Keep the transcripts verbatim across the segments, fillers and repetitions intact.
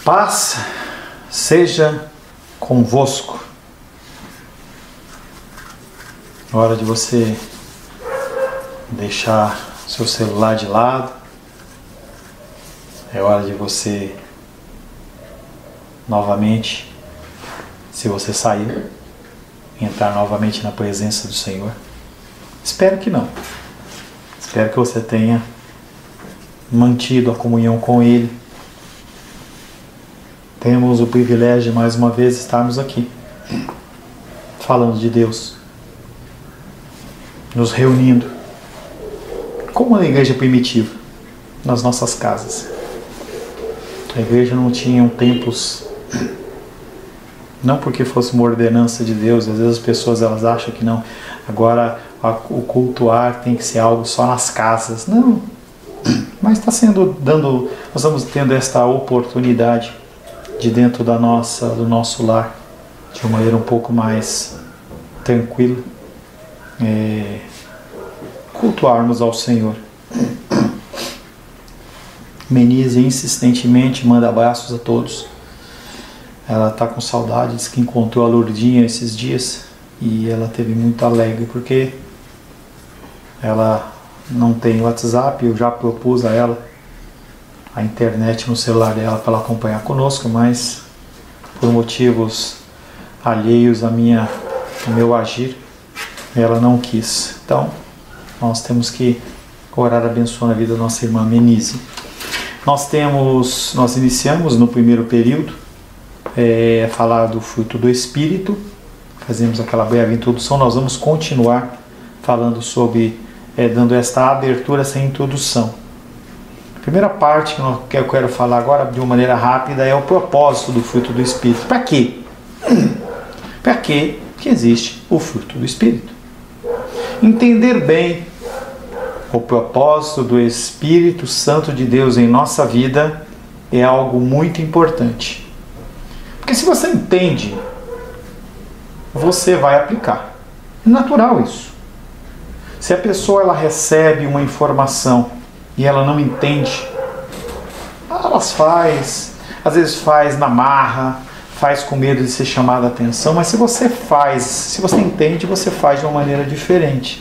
Paz seja convosco. É hora de você deixar seu celular de lado. É hora de você novamente, se você sair, entrar novamente na presença do Senhor. Espero que não. Espero que você tenha mantido a comunhão com Ele. Temos o privilégio de mais uma vez estarmos aqui, falando de Deus, nos reunindo, como na igreja primitiva, nas nossas casas. A igreja não tinha templos, não porque fosse uma ordenança de Deus. Às vezes as pessoas elas acham que não, agora o cultuar tem que ser algo só nas casas. Não, mas está sendo dando, nós estamos tendo esta oportunidade de dentro da nossa, do nosso lar, de uma maneira um pouco mais tranquila, é, cultuarmos ao Senhor. Menise insistentemente manda abraços a todos. Ela está com saudade, diz que encontrou a Lourdinha esses dias e ela teve muito alegre porque ela não tem WhatsApp. Eu já propus a ela a internet no celular dela para ela acompanhar conosco, mas por motivos alheios a minha, ao meu agir, ela não quis. Então, nós temos que orar abençoando a vida da nossa irmã Menise. Nós temos, nós iniciamos no primeiro período é, falar do fruto do Espírito, fazemos aquela breve introdução. Nós vamos continuar falando sobre, é, dando esta abertura, essa introdução. A primeira parte que eu quero falar agora, de uma maneira rápida, é o propósito do fruto do Espírito. Para quê? Para quê que existe o fruto do Espírito? Entender bem o propósito do Espírito Santo de Deus em nossa vida é algo muito importante. Porque se você entende, você vai aplicar. É natural isso. Se a pessoa ela recebe uma informação e ela não entende, elas faz, às vezes faz na marra, faz com medo de ser chamada a atenção, mas se você faz, se você entende, você faz de uma maneira diferente.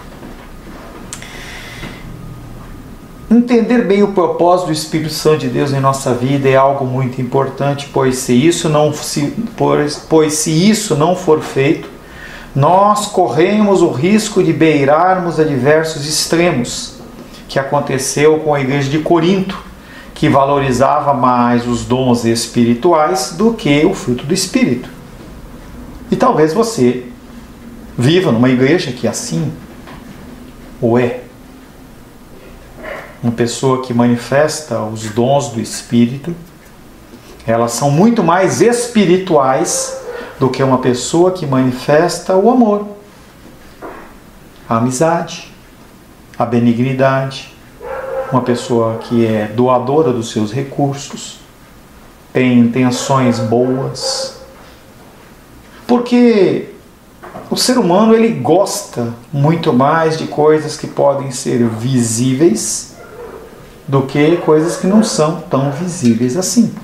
Entender bem o propósito do Espírito Santo de Deus em nossa vida é algo muito importante, pois se isso não, se, pois, pois se isso não for feito, nós corremos o risco de beirarmos a diversos extremos, que aconteceu com a igreja de Corinto, que valorizava mais os dons espirituais do que o fruto do Espírito. E talvez você viva numa igreja que assim ou é. Uma pessoa que manifesta os dons do Espírito, elas são muito mais espirituais do que uma pessoa que manifesta o amor, a amizade, a benignidade, uma pessoa que é doadora dos seus recursos, tem intenções boas. Porque o ser humano ele gosta muito mais de coisas que podem ser visíveis do que coisas que não são tão visíveis assim.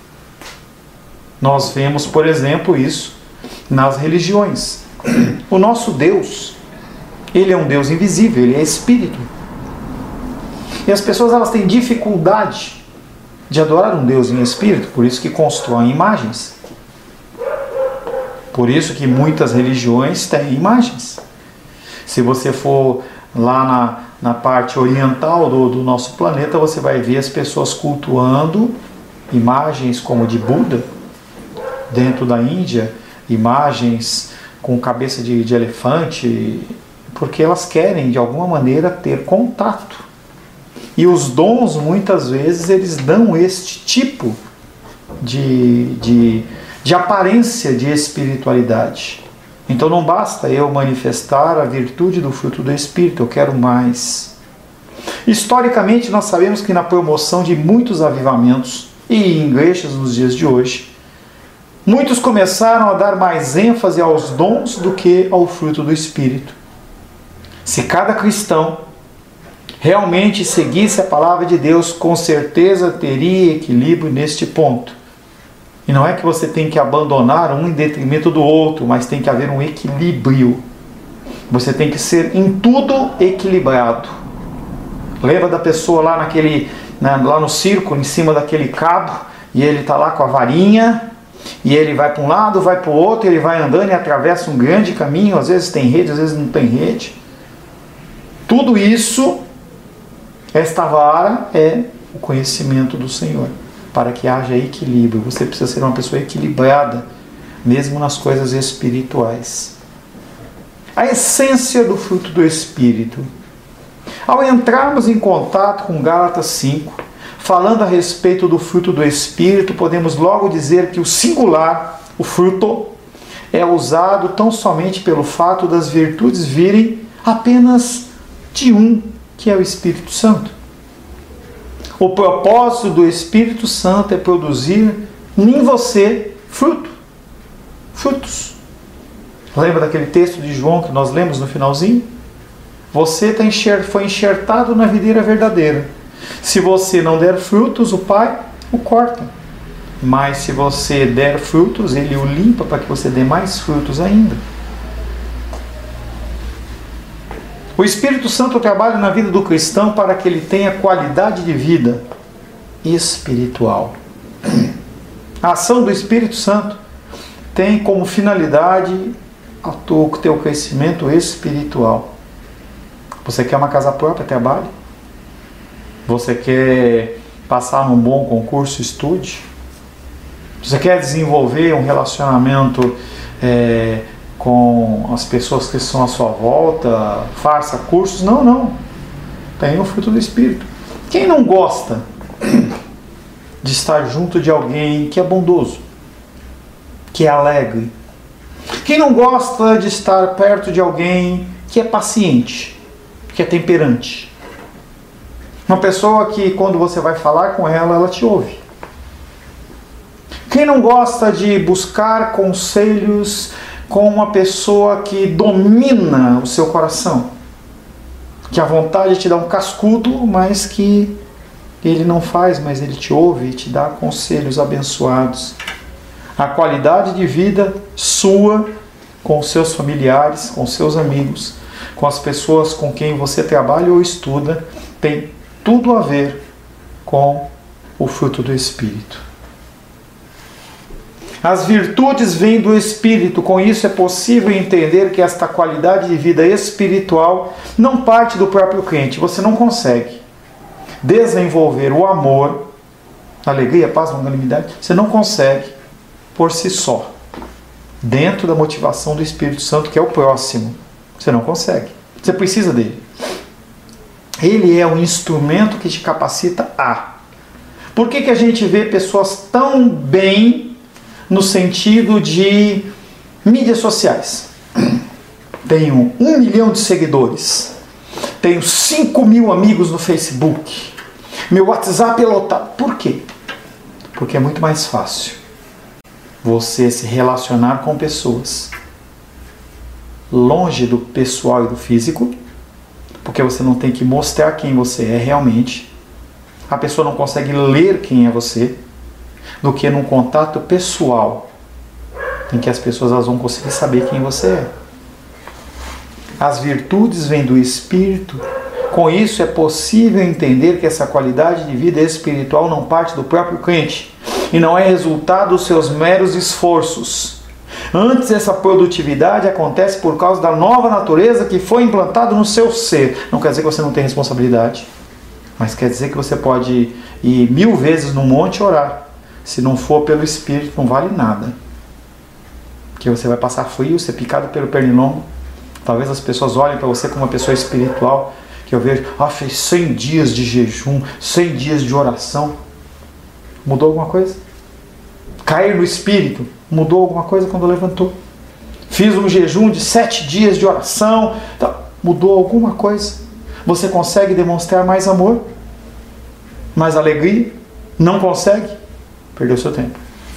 Nós vemos, por exemplo, isso nas religiões. O nosso Deus, Ele é um Deus invisível, Ele é Espírito. E as pessoas elas têm dificuldade de adorar um Deus em Espírito, por isso que constroem imagens. Por isso que muitas religiões têm imagens. Se você for lá na, na parte oriental do, do nosso planeta, você vai ver as pessoas cultuando imagens como de Buda. Dentro da Índia, imagens com cabeça de, de elefante, porque elas querem de alguma maneira ter contato. E os dons muitas vezes eles dão este tipo de, de, de aparência de espiritualidade. Então não basta eu manifestar a virtude do fruto do Espírito, eu quero mais. Historicamente nós sabemos que na promoção de muitos avivamentos e em igrejas nos dias de hoje, muitos começaram a dar mais ênfase aos dons do que ao fruto do Espírito. Se cada cristão realmente seguisse a palavra de Deus, com certeza teria equilíbrio neste ponto. E não é que você tem que abandonar um em detrimento do outro, mas tem que haver um equilíbrio. Você tem que ser em tudo equilibrado. Lembra da pessoa lá, naquele, né, lá no circo, em cima daquele cabo, e ele está lá com a varinha, e ele vai para um lado, vai para o outro, ele vai andando e atravessa um grande caminho, às vezes tem rede, às vezes não tem rede. Tudo isso, esta vara é o conhecimento do Senhor, para que haja equilíbrio. Você precisa ser uma pessoa equilibrada, mesmo nas coisas espirituais. A essência do fruto do Espírito. Ao entrarmos em contato com Gálatas cinco, falando a respeito do fruto do Espírito, podemos logo dizer que o singular, o fruto, é usado tão somente pelo fato das virtudes virem apenas de um, que é o Espírito Santo. O propósito do Espírito Santo é produzir em você fruto, frutos. Lembra daquele texto de João que nós lemos no finalzinho? Você tá enxer- foi enxertado na videira verdadeira. Se você não der frutos, o Pai o corta. Mas se você der frutos, Ele o limpa para que você dê mais frutos ainda. O Espírito Santo trabalha na vida do cristão para que ele tenha qualidade de vida espiritual. A ação do Espírito Santo tem como finalidade o teu crescimento espiritual. Você quer uma casa própria? Trabalhe. Você quer passar num bom concurso? Estude. Você quer desenvolver um relacionamento é, com as pessoas que estão à sua volta? Faça cursos? Não, não. Tenha o fruto do Espírito. Quem não gosta de estar junto de alguém que é bondoso, que é alegre? Quem não gosta de estar perto de alguém que é paciente, que é temperante? Uma pessoa que, quando você vai falar com ela, ela te ouve. Quem não gosta de buscar conselhos com uma pessoa que domina o seu coração? Que a vontade te dá um cascudo, mas que ele não faz, mas ele te ouve e te dá conselhos abençoados. A qualidade de vida sua, com os seus familiares, com os seus amigos, com as pessoas com quem você trabalha ou estuda, tem tudo a ver com o fruto do Espírito. As virtudes vêm do Espírito, com isso é possível entender que esta qualidade de vida espiritual não parte do próprio crente. Você não consegue desenvolver o amor, a alegria, a paz, a longanimidade, você não consegue por si só, dentro da motivação do Espírito Santo, que é o próximo. Você não consegue. Você precisa dele. Ele é o instrumento que te capacita a. Por que que a gente vê pessoas tão bem no sentido de mídias sociais? Tenho um milhão de seguidores. Tenho cinco mil amigos no Facebook. Meu WhatsApp é lotado. Por quê? Porque é muito mais fácil você se relacionar com pessoas longe do pessoal e do físico, porque você não tem que mostrar quem você é realmente. A pessoa não consegue ler quem é você, do que num contato pessoal, em que as pessoas elas vão conseguir saber quem você é. As virtudes vêm do Espírito. Com isso é possível entender que essa qualidade de vida espiritual não parte do próprio crente e não é resultado dos seus meros esforços. Antes, essa produtividade acontece por causa da nova natureza que foi implantada no seu ser. Não quer dizer que você não tem responsabilidade, mas quer dizer que você pode ir mil vezes no monte orar. Se não for pelo Espírito, não vale nada. Porque você vai passar frio, ser picado pelo pernilongo. Talvez as pessoas olhem para você como uma pessoa espiritual, que eu vejo, ah, fez cem dias de jejum, cem dias de oração. Mudou alguma coisa? Cair no Espírito, mudou alguma coisa quando levantou? Fiz um jejum de sete dias de oração, tá. Mudou alguma coisa? Você consegue demonstrar mais amor? Mais alegria? Não consegue? Perdeu seu tempo.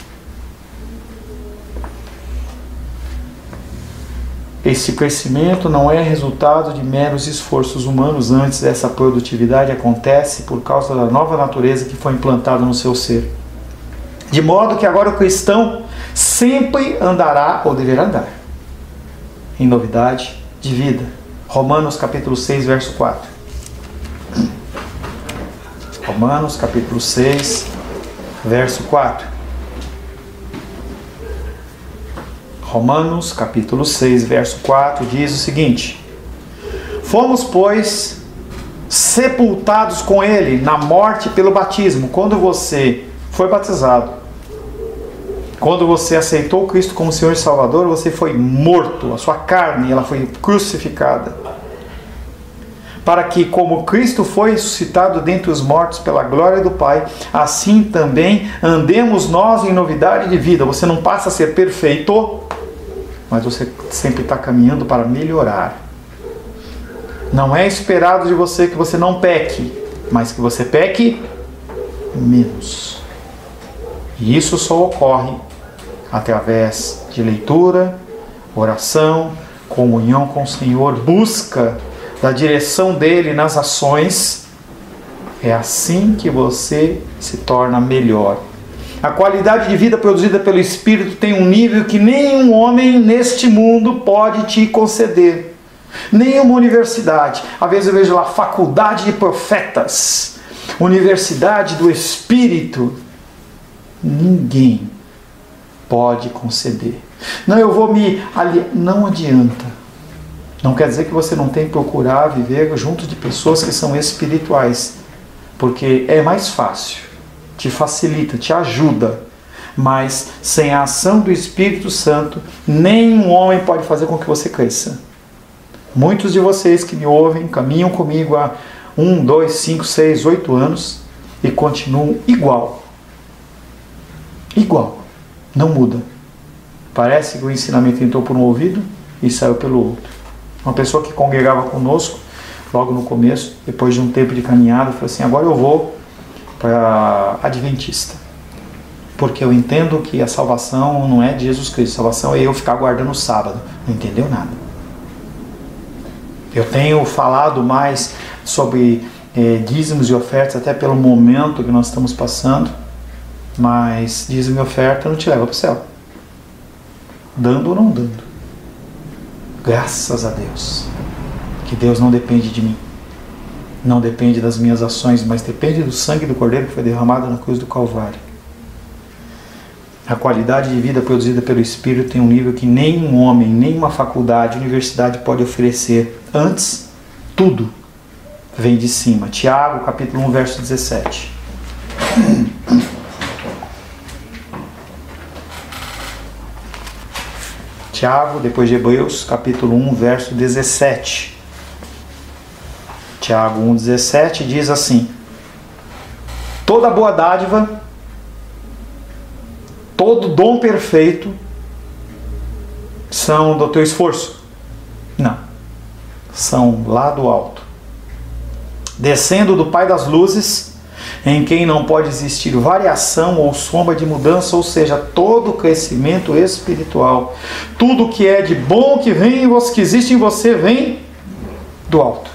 Esse crescimento não é resultado de meros esforços humanos. Antes, essa produtividade acontece por causa da nova natureza que foi implantada no seu ser. De modo que agora o cristão sempre andará, ou deverá andar, em novidade de vida. Romanos capítulo seis, verso quatro. Romanos capítulo seis, verso quatro. Romanos capítulo seis, verso quatro diz o seguinte: fomos, pois, sepultados com ele na morte pelo batismo. Quando você foi batizado, quando você aceitou Cristo como Senhor e Salvador, você foi morto, a sua carne ela foi crucificada, para que, como Cristo foi ressuscitado dentre os mortos pela glória do Pai, assim também andemos nós em novidade de vida. Você não passa a ser perfeito, mas você sempre está caminhando para melhorar. Não é esperado de você que você não peque, mas que você peque menos. E isso só ocorre através de leitura, oração, comunhão com o Senhor, busca da direção dele nas ações. É assim que você se torna melhor. A qualidade de vida produzida pelo Espírito tem um nível que nenhum homem neste mundo pode te conceder. Nenhuma universidade. Às vezes eu vejo lá faculdade de profetas, universidade do Espírito. Ninguém pode conceder. Não, eu vou me ali... Não adianta. Não quer dizer que você não tem que procurar viver junto de pessoas que são espirituais, porque é mais fácil, te facilita, te ajuda. Mas sem a ação do Espírito Santo, nenhum homem pode fazer com que você cresça. Muitos de vocês que me ouvem caminham comigo há um, dois, cinco, seis, oito anos e continuam igual. Igual. Não muda. Parece que o ensinamento entrou por um ouvido e saiu pelo outro. Uma pessoa que congregava conosco, logo no começo, depois de um tempo de caminhada, falou assim: agora eu vou para Adventista. Porque eu entendo que a salvação não é de Jesus Cristo. A salvação é eu ficar guardando o sábado. Não entendeu nada. Eu tenho falado mais sobre eh, dízimos e ofertas, até pelo momento que nós estamos passando, mas dízimo e oferta não te leva para o céu. Dando ou não dando. Graças a Deus. Que Deus não depende de mim. Não depende das minhas ações, mas depende do sangue do Cordeiro que foi derramado na cruz do Calvário. A qualidade de vida produzida pelo Espírito tem um nível que nenhum homem, nenhuma faculdade, universidade pode oferecer. Antes, tudo vem de cima. Tiago, capítulo um, verso dezessete. Tiago, depois de Hebreus, capítulo um, verso dezessete. Tiago um, dezessete diz assim: toda boa dádiva, todo dom perfeito são do teu esforço? Não. São lá do alto, descendo do Pai das luzes, em quem não pode existir variação ou sombra de mudança, ou seja, todo crescimento espiritual. Tudo que é de bom que vem, que existe em você, vem do alto.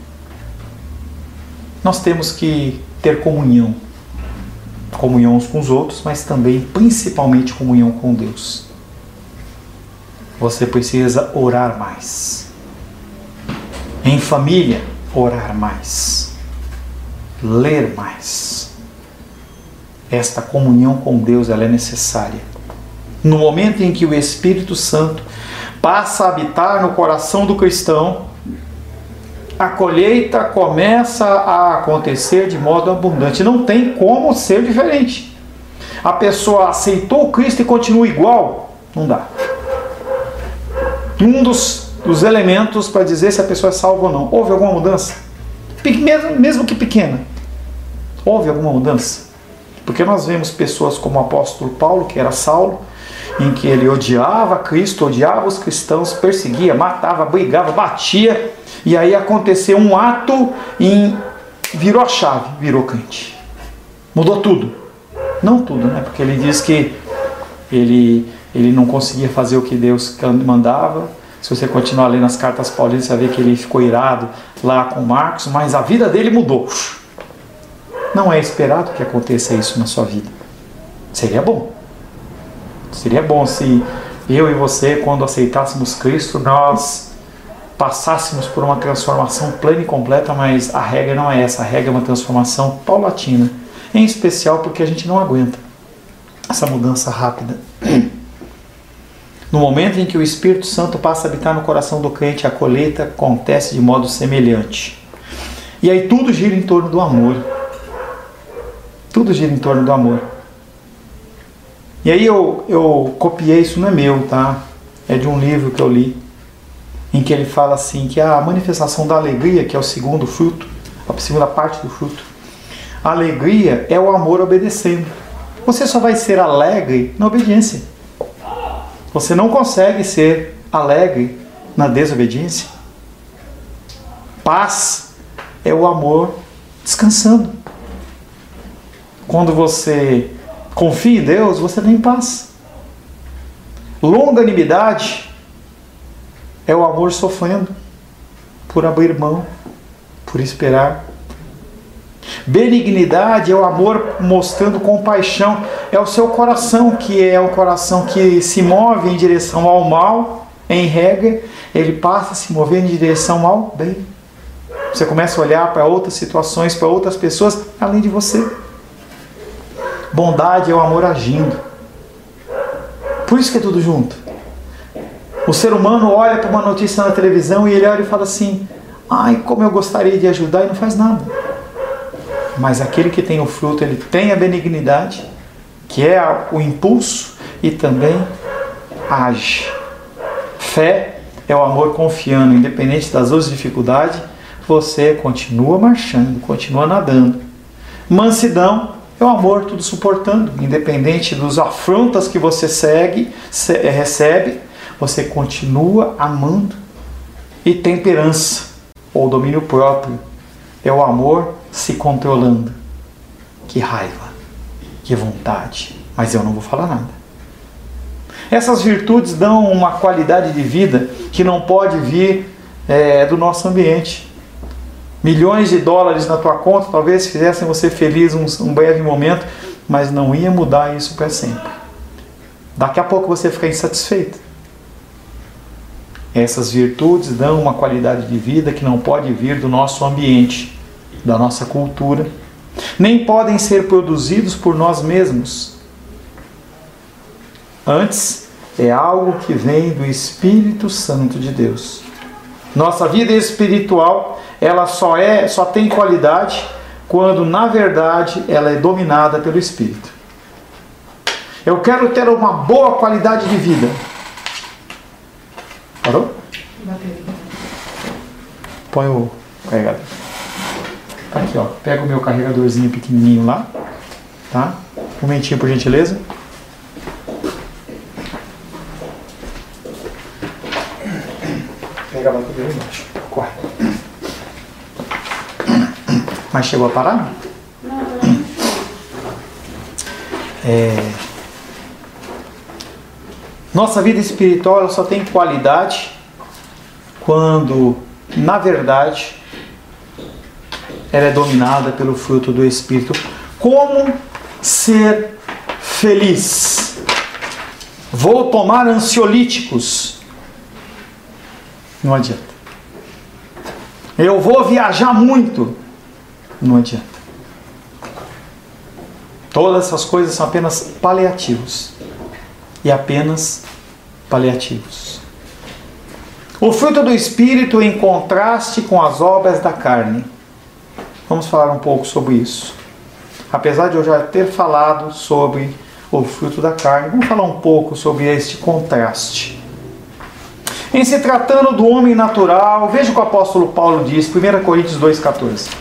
Nós temos que ter comunhão. Comunhão uns com os outros, mas também, principalmente, comunhão com Deus. Você precisa orar mais. Em família, orar mais. Ler mais. Esta comunhão com Deus, ela é necessária. No momento em que o Espírito Santo passa a habitar no coração do cristão, a colheita começa a acontecer de modo abundante. Não tem como ser diferente. A pessoa aceitou Cristo e continua igual? Não dá. Um dos, dos elementos para dizer se a pessoa é salva ou não. Houve alguma mudança? Mesmo, mesmo que pequena. Houve alguma mudança? Porque nós vemos pessoas como o apóstolo Paulo, que era Saulo, em que ele odiava Cristo, odiava os cristãos, perseguia, matava, brigava, batia. E aí aconteceu um ato e virou a chave, virou crente. Mudou tudo. Não tudo, né? Porque ele diz que ele, ele não conseguia fazer o que Deus mandava. Se você continuar lendo as cartas paulinas, você vai ver que ele ficou irado lá com Marcos, mas a vida dele mudou. Não é esperado que aconteça isso na sua vida. Seria bom. Seria bom se eu e você, quando aceitássemos Cristo, nós passássemos por uma transformação plena e completa, mas a regra não é essa. A regra é uma transformação paulatina. Em especial porque a gente não aguenta essa mudança rápida. No momento em que o Espírito Santo passa a habitar no coração do crente, a colheita acontece de modo semelhante. E aí tudo gira em torno do amor. Tudo gira em torno do amor. E aí eu, eu copiei, isso não é meu, tá? É de um livro que eu li, em que ele fala assim, que a manifestação da alegria, que é o segundo fruto, a segunda parte do fruto, a alegria é o amor obedecendo. Você só vai ser alegre na obediência. Você não consegue ser alegre na desobediência. Paz é o amor descansando. Quando você confia em Deus, você tem paz. Longanimidade é o amor sofrendo por abrir mão, por esperar. Benignidade é o amor mostrando compaixão. É o seu coração, que é o coração que se move em direção ao mal, em regra, ele passa a se mover em direção ao bem. Você começa a olhar para outras situações, para outras pessoas, além de você. Bondade é o amor agindo. Por isso que é tudo junto. O ser humano olha para uma notícia na televisão e ele olha e fala assim: ai, como eu gostaria de ajudar, e não faz nada. Mas aquele que tem o fruto, ele tem a benignidade, que é o impulso, e também age. Fé é o amor confiando, independente das suas dificuldades, você continua marchando, continua nadando. Mansidão é o amor tudo suportando, independente dos afrontas que você segue, se, recebe, você continua amando. E temperança, ou domínio próprio, é o amor se controlando. Que raiva, que vontade, mas eu não vou falar nada. Essas virtudes dão uma qualidade de vida que não pode vir é, do nosso ambiente. Milhões de dólares na tua conta talvez fizessem você feliz um, um breve momento, mas não ia mudar isso para sempre. Daqui a pouco você fica insatisfeito. Essas virtudes dão uma qualidade de vida que não pode vir do nosso ambiente, da nossa cultura, nem podem ser produzidos por nós mesmos. Antes, é algo que vem do Espírito Santo de Deus. Nossa vida espiritual, ela só é, só tem qualidade quando, na verdade, ela é dominada pelo Espírito. Eu quero ter uma boa qualidade de vida. Parou? Põe o carregador. Tá aqui, ó. Pega o meu carregadorzinho pequenininho lá. Tá? Um momentinho, por gentileza. Pega a bateria embaixo. Corre. Mas chegou a parar? Não. É... Nossa vida espiritual ela só tem qualidade quando, na verdade, ela é dominada pelo fruto do Espírito. Como ser feliz? Vou tomar ansiolíticos. Não adianta. Eu vou viajar muito. Não adianta. Todas essas coisas são apenas paliativos. E apenas paliativos. O fruto do Espírito em contraste com as obras da carne. Vamos falar um pouco sobre isso. Apesar de eu já ter falado sobre o fruto da carne, vamos falar um pouco sobre este contraste. Em se tratando do homem natural, veja o que o apóstolo Paulo diz, primeira Coríntios dois, quatorze.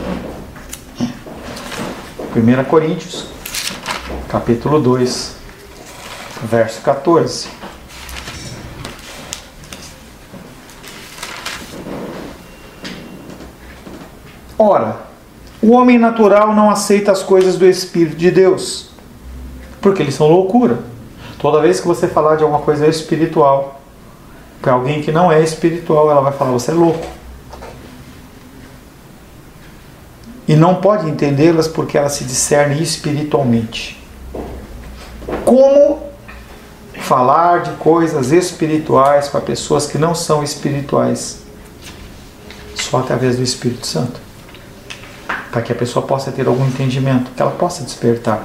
primeira Coríntios, capítulo dois, verso quatorze. Ora, o homem natural não aceita as coisas do Espírito de Deus, porque eles são loucura. Toda vez que você falar de alguma coisa espiritual, para alguém que não é espiritual, ela vai falar, você é louco. E não pode entendê-las porque elas se discernem espiritualmente. Como falar de coisas espirituais para pessoas que não são espirituais? Só através do Espírito Santo. Para que a pessoa possa ter algum entendimento, que ela possa despertar.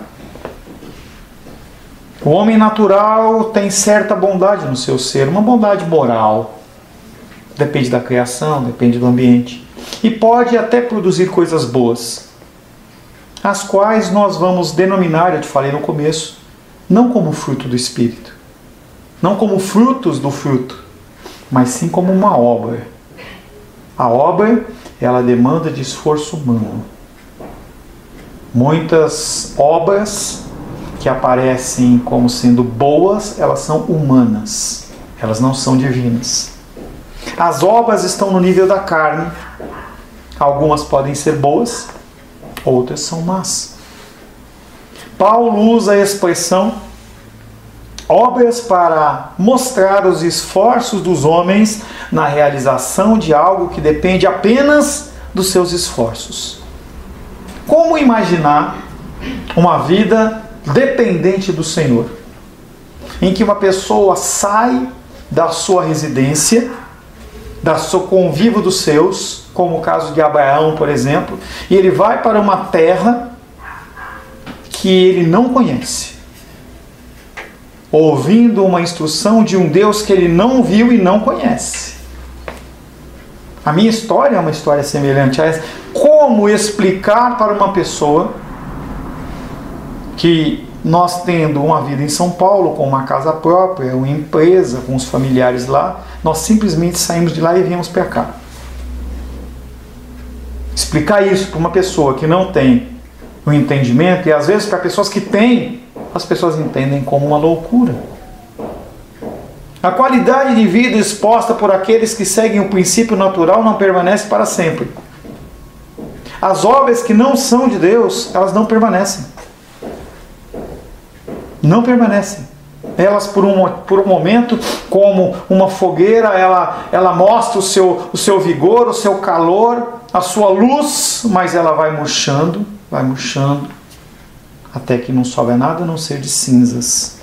O homem natural tem certa bondade no seu ser, uma bondade moral. Depende da criação, depende do ambiente. E pode até produzir coisas boas, as quais nós vamos denominar, eu te falei no começo, não como fruto do Espírito, não como frutos do fruto, mas sim como uma obra. A obra, ela demanda de esforço humano. Muitas obras que aparecem como sendo boas, elas são humanas, elas não são divinas. As obras estão no nível da carne, algumas podem ser boas, outras são más. Paulo usa a expressão obras para mostrar os esforços dos homens na realização de algo que depende apenas dos seus esforços. Como imaginar uma vida dependente do Senhor, em que uma pessoa sai da sua residência, da seu convívio dos seus, como o caso de Abraão, por exemplo, e ele vai para uma terra que ele não conhece, ouvindo uma instrução de um Deus que ele não viu e não conhece. A minha história é uma história semelhante a essa. Como explicar para uma pessoa que nós, tendo uma vida em São Paulo, com uma casa própria, uma empresa, com os familiares lá, nós simplesmente saímos de lá e viemos para cá? Explicar isso para uma pessoa que não tem o entendimento, e às vezes para pessoas que têm, as pessoas entendem como uma loucura. A qualidade de vida exposta por aqueles que seguem o princípio natural não permanece para sempre. As obras que não são de Deus, elas não permanecem. Não permanecem. Elas, por um, por um momento, como uma fogueira, ela, ela mostra o seu, o seu vigor, o seu calor, a sua luz, mas ela vai murchando, vai murchando, até que não sobra nada a não ser de cinzas.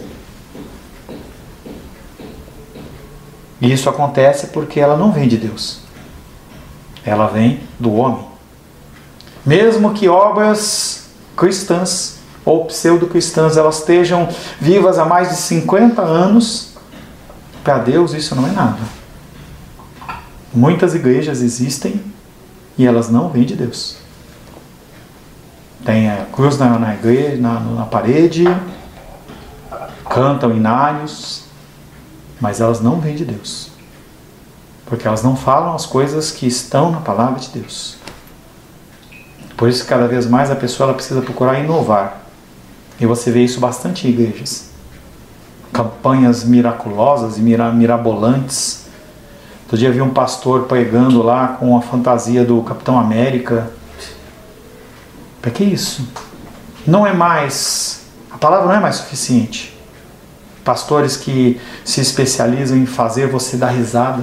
E isso acontece porque ela não vem de Deus. Ela vem do homem. Mesmo que obras cristãs ou pseudo-cristãs elas estejam vivas há mais de cinquenta anos, para Deus isso não é nada. Muitas igrejas existem e elas não vêm de Deus. Tem a cruz na, na igreja, na, na parede, cantam hinários, mas elas não vêm de Deus. Porque elas não falam as coisas que estão na palavra de Deus. Por isso, cada vez mais a pessoa ela precisa procurar inovar. E você vê isso bastante em igrejas. Campanhas miraculosas e mira, mirabolantes. Outro dia vi um pastor pregando lá com a fantasia do Capitão América. Para que isso? Não é mais... A palavra não é mais suficiente. Pastores que se especializam em fazer você dar risada.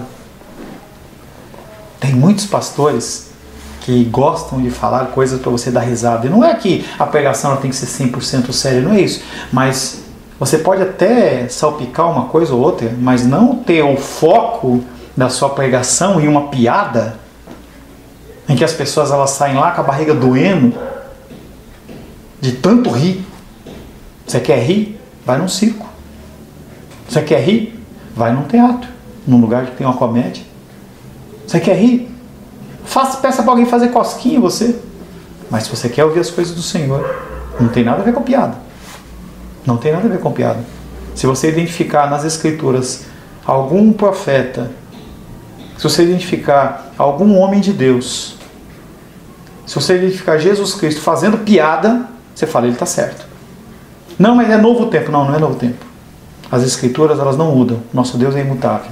Tem muitos pastores que gostam de falar coisas para você dar risada. E não é que a pregação ela tem que ser cem por cento séria, não é isso. Mas você pode até salpicar uma coisa ou outra, mas não ter o foco da sua pregação em uma piada, em que as pessoas elas saem lá com a barriga doendo, de tanto rir. Você quer rir? Vai num circo. Você quer rir? Vai num teatro, num lugar que tem uma comédia. Você quer rir? Faça, peça para alguém fazer cosquinha em você. Mas se você quer ouvir as coisas do Senhor, não tem nada a ver com piada. Não tem nada a ver com piada. Se você identificar nas Escrituras algum profeta, se você identificar algum homem de Deus, se você identificar Jesus Cristo fazendo piada, você fala, ele está certo. Não, mas é novo tempo. Não, não é novo tempo. As Escrituras elas não mudam. Nosso Deus é imutável.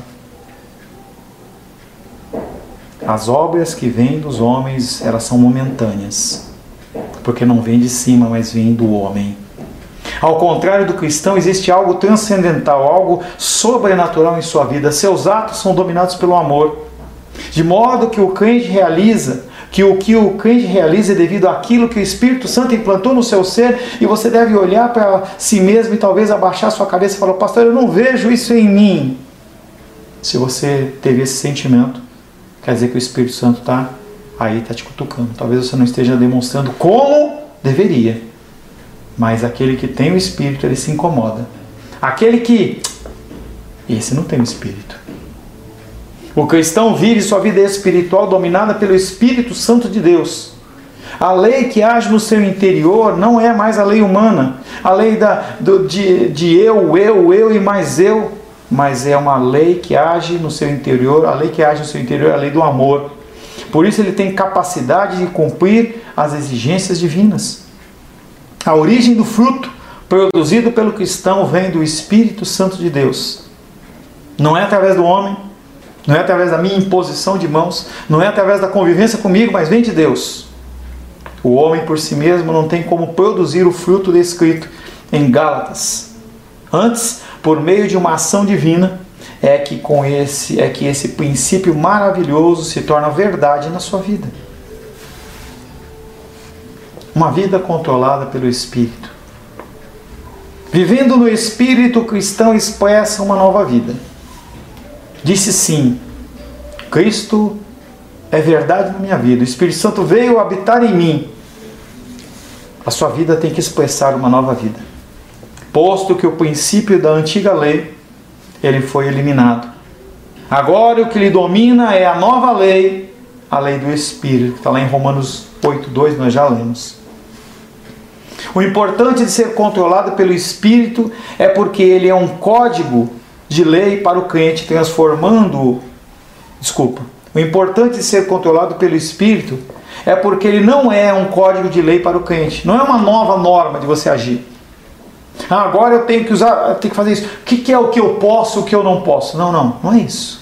As obras que vêm dos homens, elas são momentâneas. Porque não vêm de cima, mas vêm do homem. Ao contrário do cristão, existe algo transcendental, algo sobrenatural em sua vida. Seus atos são dominados pelo amor. De modo que o crente realiza que o que o crente realiza é devido àquilo que o Espírito Santo implantou no seu ser, e você deve olhar para si mesmo e talvez abaixar sua cabeça e falar: pastor, eu não vejo isso em mim. Se você teve esse sentimento, quer dizer que o Espírito Santo está aí, está te cutucando. Talvez você não esteja demonstrando como deveria, mas aquele que tem o Espírito, ele se incomoda. Aquele que... esse não tem o Espírito. O cristão vive sua vida espiritual dominada pelo Espírito Santo de Deus. A lei que age no seu interior não é mais a lei humana, a lei da, do, de, de eu, eu, eu e mais eu, mas é uma lei que age no seu interior. A lei que age no seu interior é a lei do amor. Por isso ele tem capacidade de cumprir as exigências divinas. A origem do fruto produzido pelo cristão vem do Espírito Santo de Deus. Não é através do homem, não é através da minha imposição de mãos, não é através da convivência comigo, mas vem de Deus. O homem por si mesmo não tem como produzir o fruto descrito em Gálatas. Antes, por meio de uma ação divina, é que, com esse, é que esse princípio maravilhoso se torna verdade na sua vida. Uma vida controlada pelo Espírito. Vivendo no Espírito, o cristão expressa uma nova vida. Disse sim: Cristo é verdade na minha vida, o Espírito Santo veio habitar em mim. A sua vida tem que expressar uma nova vida. Posto que o princípio da antiga lei, ele foi eliminado. Agora o que lhe domina é a nova lei, a lei do Espírito, que está lá em Romanos oito, dois, nós já lemos. O importante de ser controlado pelo Espírito é porque ele é um código de lei para o crente, transformando... Desculpa. O importante de ser controlado pelo Espírito é porque ele não é um código de lei para o crente. Não é uma nova norma de você agir. Ah, agora eu tenho que usar, eu tenho que fazer isso. O que é o que eu posso, o que eu não posso? Não, não. Não é isso.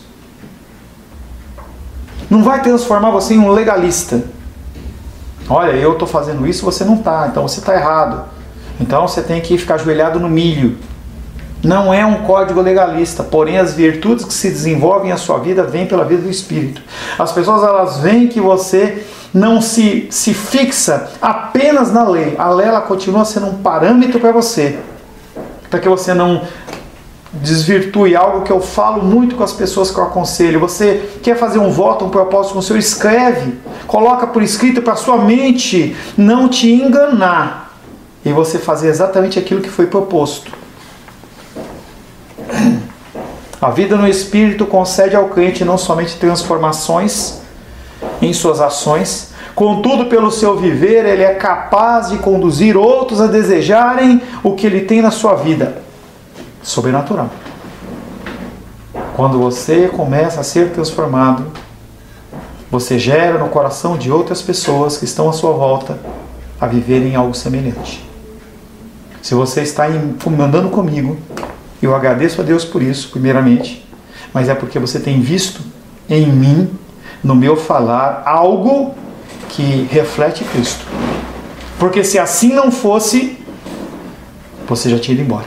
Não vai transformar você em um legalista. Olha, eu estou fazendo isso, você não está. Então você está errado. Então você tem que ficar ajoelhado no milho. Não é um código legalista, porém as virtudes que se desenvolvem em sua vida vêm pela vida do Espírito. As pessoas, elas veem que você não se, se fixa apenas na lei. A lei, ela continua sendo um parâmetro para você, para que você não desvirtue algo que eu falo muito com as pessoas que eu aconselho. Você quer fazer um voto, um propósito com o Senhor, escreve, coloca por escrito para sua mente não te enganar e você fazer exatamente aquilo que foi proposto. A vida no Espírito concede ao crente não somente transformações em suas ações, contudo, pelo seu viver, ele é capaz de conduzir outros a desejarem o que ele tem na sua vida. Sobrenatural. Quando você começa a ser transformado, você gera no coração de outras pessoas que estão à sua volta a viverem algo semelhante. Se você está andando comigo, eu agradeço a Deus por isso, primeiramente, mas é porque você tem visto em mim, no meu falar, algo que reflete Cristo. Porque se assim não fosse, você já tinha ido embora.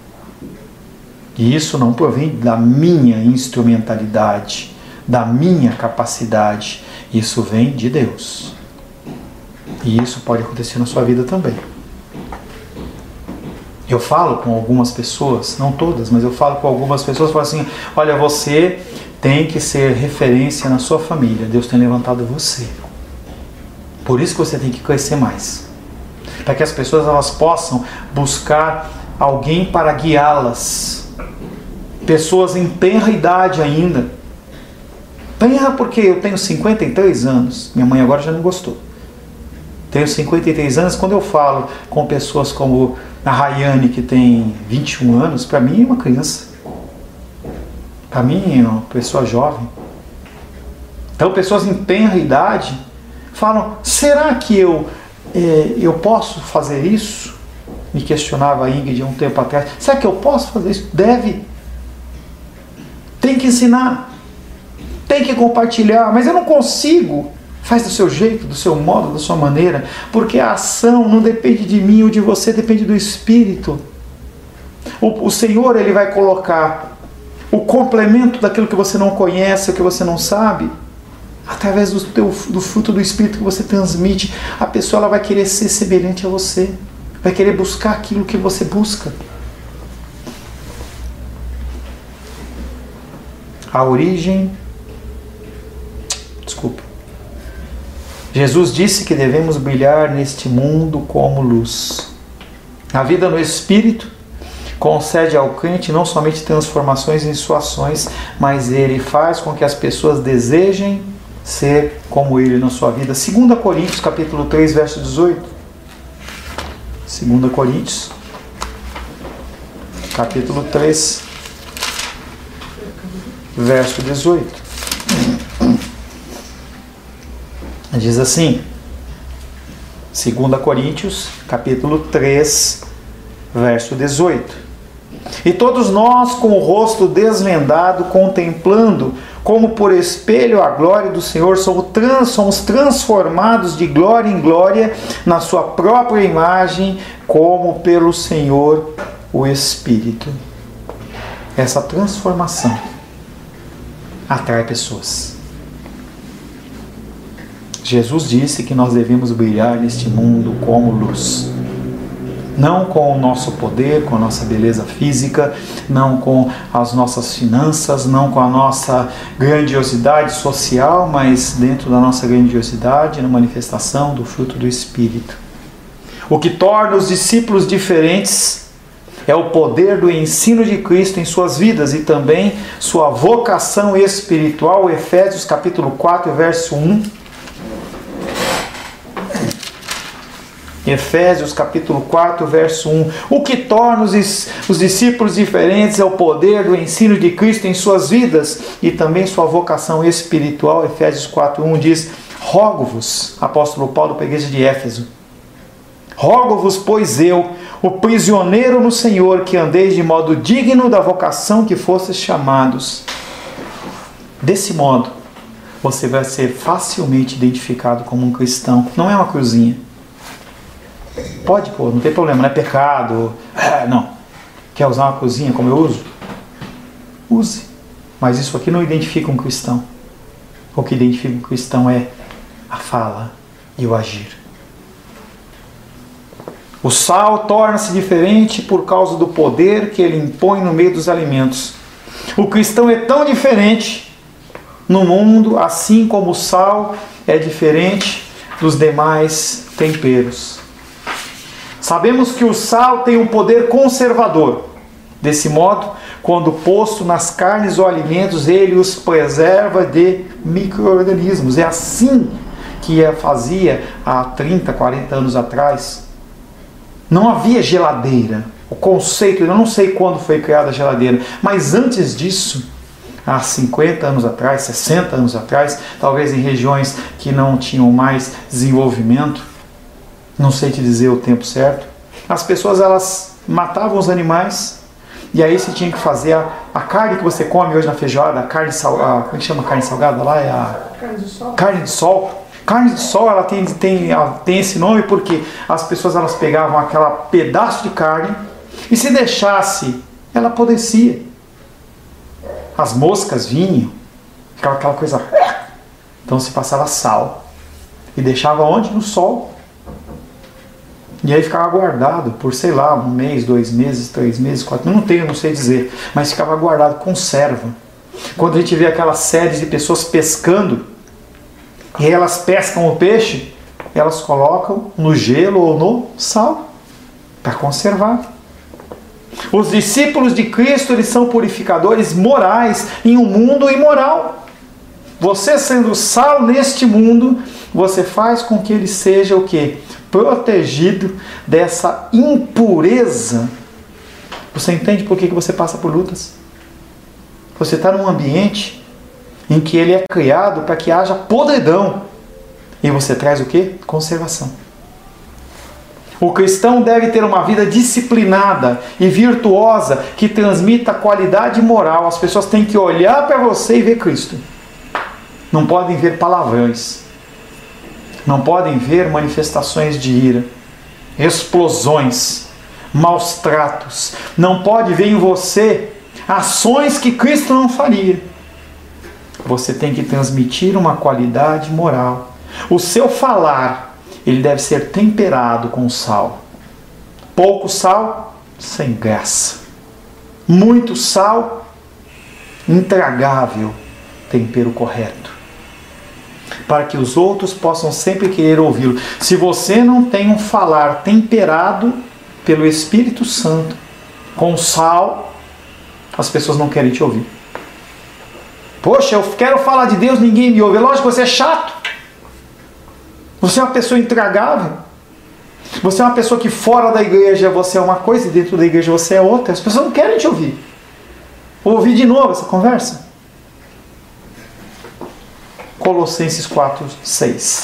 E isso não provém da minha instrumentalidade, da minha capacidade. Isso vem de Deus. E isso pode acontecer na sua vida também. Eu falo com algumas pessoas, não todas, mas eu falo com algumas pessoas, falo assim: olha, você tem que ser referência na sua família. Deus tem levantado você. Por isso que você tem que crescer mais. Para que as pessoas, elas possam buscar alguém para guiá-las. Pessoas em tenra idade ainda. Tenra porque eu tenho cinquenta e três anos. Minha mãe agora já não gostou. Tenho cinquenta e três anos. Quando eu falo com pessoas como a Rayane, que tem vinte e um anos, para mim é uma criança. Para mim é uma pessoa jovem. Então, pessoas em tenra idade falam: será que eu, é, eu posso fazer isso? Me questionava a Ingrid há um tempo atrás. Será que eu posso fazer isso? Deve. Tem que ensinar. Tem que compartilhar. Mas eu não consigo. Faz do seu jeito, do seu modo, da sua maneira. Porque a ação não depende de mim ou de você, depende do Espírito. O, o Senhor, Ele vai colocar o complemento daquilo que você não conhece, o que você não sabe. Através do, teu, do fruto do Espírito que você transmite, a pessoa ela vai querer ser semelhante a você. Vai querer buscar aquilo que você busca. A origem... Desculpa. Jesus disse que devemos brilhar neste mundo como luz. A vida no Espírito concede ao crente não somente transformações em suas ações, mas ele faz com que as pessoas desejem ser como ele na sua vida. Segunda Coríntios, capítulo três, verso dezoito. Segunda Coríntios, capítulo três, verso dezoito. Diz assim, Segunda Coríntios, capítulo três, verso dezoito. E todos nós, com o rosto desvendado, contemplando como por espelho a glória do Senhor, somos, trans, somos transformados de glória em glória na sua própria imagem, como pelo Senhor o Espírito. Essa transformação atrai pessoas. Jesus disse que nós devemos brilhar neste mundo como luz. Não com o nosso poder, com a nossa beleza física, não com as nossas finanças, não com a nossa grandiosidade social, mas dentro da nossa grandiosidade, na manifestação do fruto do Espírito. O que torna os discípulos diferentes é o poder do ensino de Cristo em suas vidas e também sua vocação espiritual. Efésios capítulo quatro, verso um. Efésios capítulo quatro, verso um. O que torna os, os discípulos diferentes é o poder do ensino de Cristo em suas vidas e também sua vocação espiritual. Efésios quatro, um diz: rogo-vos, apóstolo Paulo para a igreja de Éfeso, rogo-vos, pois eu, o prisioneiro no Senhor, que andeis de modo digno da vocação que fostes chamados. Desse modo, você vai ser facilmente identificado como um cristão. Não é uma cruzinha. Pode pôr, não tem problema, não é pecado. É, não. Quer usar uma cruzinha como eu uso? Use. Mas isso aqui não identifica um cristão. O que identifica um cristão é a fala e o agir. O sal torna-se diferente por causa do poder que ele impõe no meio dos alimentos. O cristão é tão diferente no mundo, assim como o sal é diferente dos demais temperos. Sabemos que o sal tem um poder conservador. Desse modo, quando posto nas carnes ou alimentos, ele os preserva de micro-organismos. É assim que fazia há trinta, quarenta anos atrás. Não havia geladeira. O conceito, eu não sei quando foi criada a geladeira, mas antes disso, há cinquenta anos atrás, sessenta anos atrás, talvez em regiões que não tinham mais desenvolvimento, não sei te dizer o tempo certo, as pessoas elas matavam os animais e aí você tinha que fazer a, a carne que você come hoje na feijoada, a carne salgada, como é que chama carne salgada lá? É a carne de sol. Carne de sol. Carne de sol, ela tem, tem, ela tem esse nome porque as pessoas elas pegavam aquele pedaço de carne e se deixasse, ela apodrecia. As moscas vinham, ficava aquela coisa... Então se passava sal e deixava onde? No sol. E aí ficava guardado por, sei lá, um mês, dois meses, três meses, quatro... Não tenho, não sei dizer. Mas ficava guardado, conserva. Quando a gente vê aquelas séries de pessoas pescando, e elas pescam o peixe, elas colocam no gelo ou no sal, para conservar. Os discípulos de Cristo, eles são purificadores morais em um mundo imoral. Você sendo sal neste mundo, você faz com que ele seja o quê? Protegido dessa impureza. Você entende por que você passa por lutas? Você está num ambiente em que ele é criado para que haja podridão. E você traz o quê? Conservação. O cristão deve ter uma vida disciplinada e virtuosa que transmita qualidade moral. As pessoas têm que olhar para você e ver Cristo. Não podem ver palavrões. Não podem ver manifestações de ira, explosões, maus tratos. Não pode ver em você ações que Cristo não faria. você tem que transmitir uma qualidade moral. O seu falar, ele deve ser temperado com sal. Pouco sal, sem graça. Muito sal, intragável, tempero correto. Para que os outros possam sempre querer ouvi-lo. Se você não tem um falar temperado pelo Espírito Santo, com sal, as pessoas não querem te ouvir. Poxa, eu quero falar de Deus, ninguém me ouve. Lógico, você é chato. Você é uma pessoa intragável. Você é uma pessoa que fora da igreja você é uma coisa e dentro da igreja você é outra. As pessoas não querem te ouvir. Vou ouvir de novo essa conversa. Colossenses quatro, seis.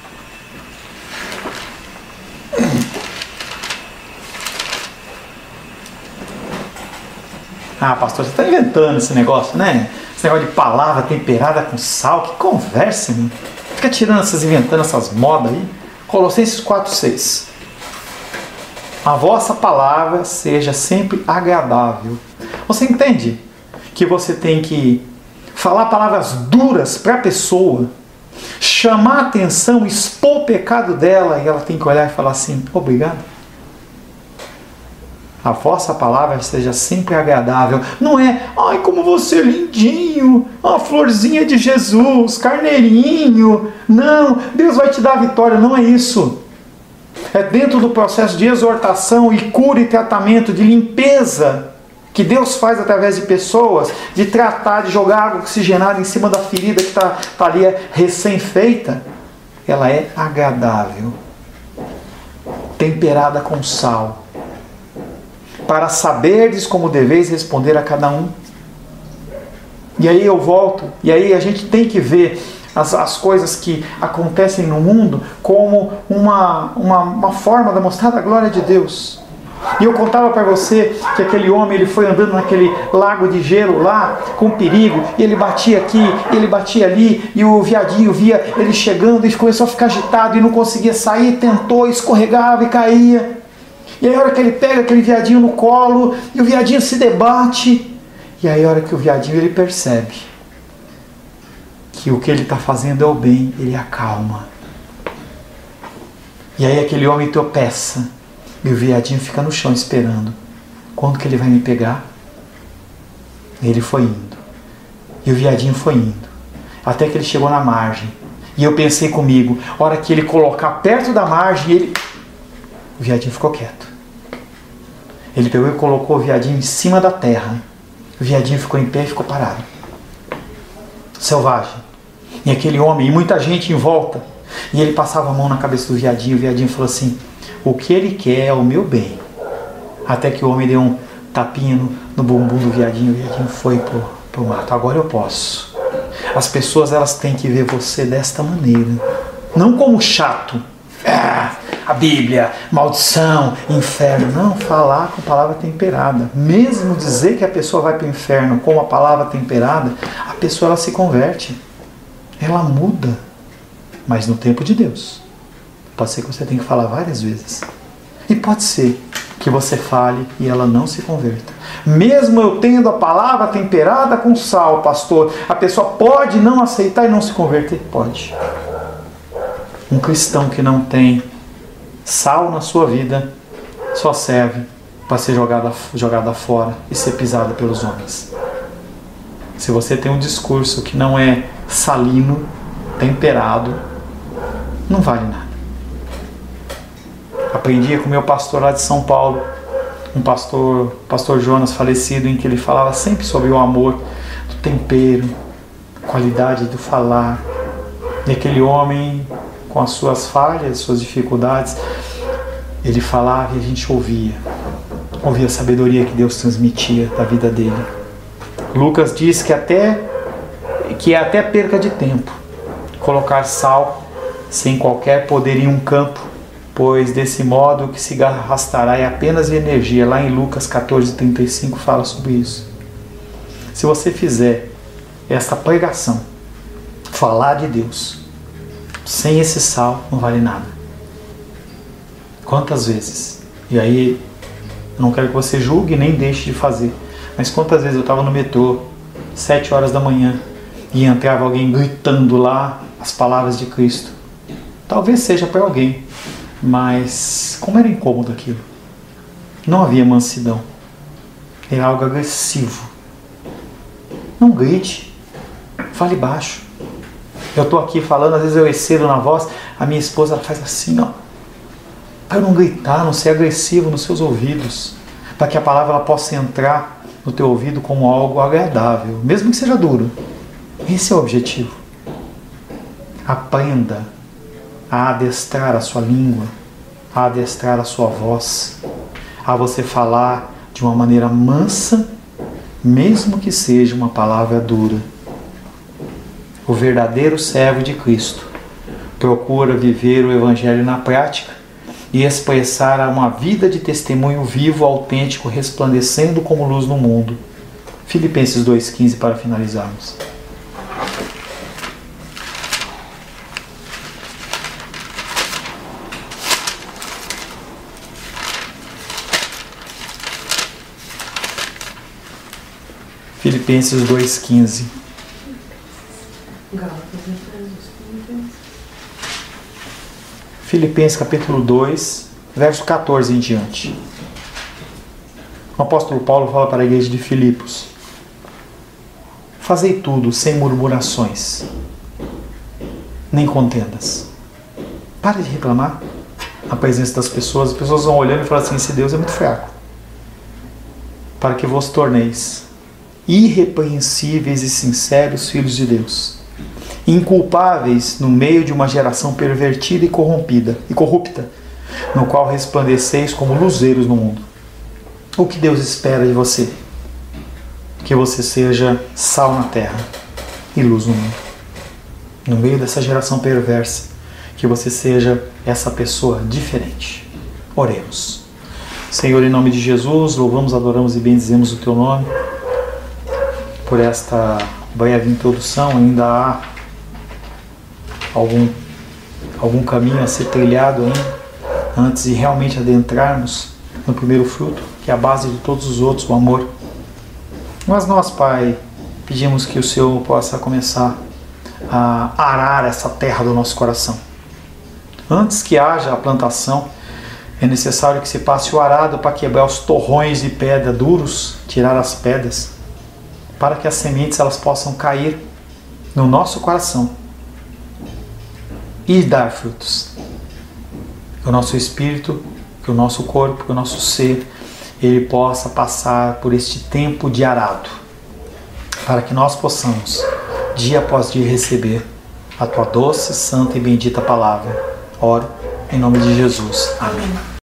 Ah, pastor, você está inventando esse negócio, né? Esse negócio de palavra temperada com sal. Que conversa, meu. Fica tirando essas, inventando essas modas aí. Colossenses quatro, seis. A vossa palavra seja sempre agradável. Você entende que você tem que falar palavras duras para a pessoa, chamar a atenção, expor o pecado dela, e ela tem que olhar e falar assim: obrigado. A vossa palavra seja sempre agradável. Não é, ai, como você é lindinho, a florzinha de Jesus, carneirinho. Não, Deus vai te dar a vitória. Não é isso. É dentro do processo de exortação e cura e tratamento, de limpeza, que Deus faz através de pessoas, de tratar, de jogar água oxigenada em cima da ferida que está tá ali recém-feita. Ela é agradável, temperada com sal, para saberdes como deveis responder a cada um. E aí eu volto, e aí a gente tem que ver as, as coisas que acontecem no mundo como uma, uma, uma forma de mostrar a glória de Deus. E eu contava para você que aquele homem, ele foi andando naquele lago de gelo lá, com perigo, e ele batia aqui, ele batia ali, e o viadinho via ele chegando e começou a ficar agitado e não conseguia sair, tentou, escorregava e caía. E aí a hora que ele pega aquele viadinho no colo, e o viadinho se debate, e aí a hora que o viadinho ele percebe que o que ele está fazendo é o bem, ele acalma. E aí aquele homem tropeça, e o viadinho fica no chão esperando. Quando que ele vai me pegar? Ele foi indo. E o viadinho foi indo. Até que ele chegou na margem. E eu pensei comigo, a hora que ele colocar perto da margem, ele... o viadinho ficou quieto. Ele pegou e colocou o viadinho em cima da terra. O viadinho ficou em pé e ficou parado. Selvagem. E aquele homem, e muita gente em volta. E ele passava a mão na cabeça do viadinho. O viadinho falou assim: o que ele quer é o meu bem. Até que o homem deu um tapinha no, no bumbum do viadinho. O viadinho foi pro, pro mato. Agora eu posso. As pessoas, elas têm que ver você desta maneira. Não como chato. Ah, a Bíblia, maldição, inferno. Não, falar com palavra temperada. Mesmo dizer que a pessoa vai para o inferno com a palavra temperada, a pessoa ela se converte. Ela muda. Mas no tempo de Deus. Pode ser que você tenha que falar várias vezes. E pode ser que você fale e ela não se converta. Mesmo eu tendo a palavra temperada com sal, pastor, a pessoa pode não aceitar e não se converter? Pode. Um cristão que não tem sal na sua vida só serve para ser jogada, jogada fora e ser pisada pelos homens. Se você tem um discurso que não é salino, temperado, não vale nada. Aprendi com o meu pastor lá de São Paulo, um pastor, pastor Jonas falecido, em que ele falava sempre sobre o amor, do tempero, qualidade do falar. E aquele homem, com as suas falhas, suas dificuldades, ele falava e a gente ouvia. Ouvia a sabedoria que Deus transmitia da vida dele. Lucas diz que, até, que é até perca de tempo colocar sal sem qualquer poder em um campo, pois desse modo o que se arrastará é apenas energia. Lá em Lucas catorze, trinta e cinco fala sobre isso. Se você fizer essa pregação, falar de Deus, sem esse sal, não vale nada. Quantas vezes? E aí, eu não quero que você julgue nem deixe de fazer, mas quantas vezes eu estava no metrô, sete horas da manhã, e entrava alguém gritando lá as palavras de Cristo. Talvez seja para alguém, mas como era incômodo aquilo. Não havia mansidão. Era algo agressivo. Não grite. Fale baixo. Eu estou aqui falando, às vezes eu excedo na voz, a minha esposa ela faz assim, ó. Para eu não gritar, não ser agressivo nos seus ouvidos. Para que a palavra ela possa entrar no teu ouvido como algo agradável, mesmo que seja duro. Esse é o objetivo. Aprenda a adestrar a sua língua, a adestrar a sua voz, a você falar de uma maneira mansa, mesmo que seja uma palavra dura. O verdadeiro servo de Cristo procura viver o Evangelho na prática e expressar uma vida de testemunho vivo, autêntico, resplandecendo como luz no mundo. Filipenses dois quinze para finalizarmos. Filipenses dois quinze. Filipenses capítulo dois, verso quatorze em diante. O apóstolo Paulo fala para a igreja de Filipos: fazei tudo sem murmurações, nem contendas. Pare de reclamar na presença das pessoas. As pessoas vão olhando e falam assim: esse Deus é muito fraco. Para que vos torneis irrepreensíveis e sinceros filhos de Deus, inculpáveis no meio de uma geração pervertida e corrompida e corrupta, no qual resplandeceis como luzeiros no mundo. O que Deus espera de você? Que você seja sal na terra e luz no mundo. No meio dessa geração perversa, que você seja essa pessoa diferente. Oremos. Senhor, em nome de Jesus, louvamos, adoramos e bendizemos o Teu nome. Por esta breve introdução, ainda há algum, algum caminho a ser trilhado ainda, antes de realmente adentrarmos no primeiro fruto, que é a base de todos os outros, o amor. Mas nós, Pai, pedimos que o Senhor possa começar a arar essa terra do nosso coração. Antes que haja a plantação, é necessário que se passe o arado para quebrar os torrões de pedra duros, tirar as pedras, para que as sementes elas possam cair no nosso coração e dar frutos. Que o nosso espírito, que o nosso corpo, que o nosso ser, ele possa passar por este tempo de arado, para que nós possamos, dia após dia, receber a Tua doce, santa e bendita palavra. Oro em nome de Jesus. Amém.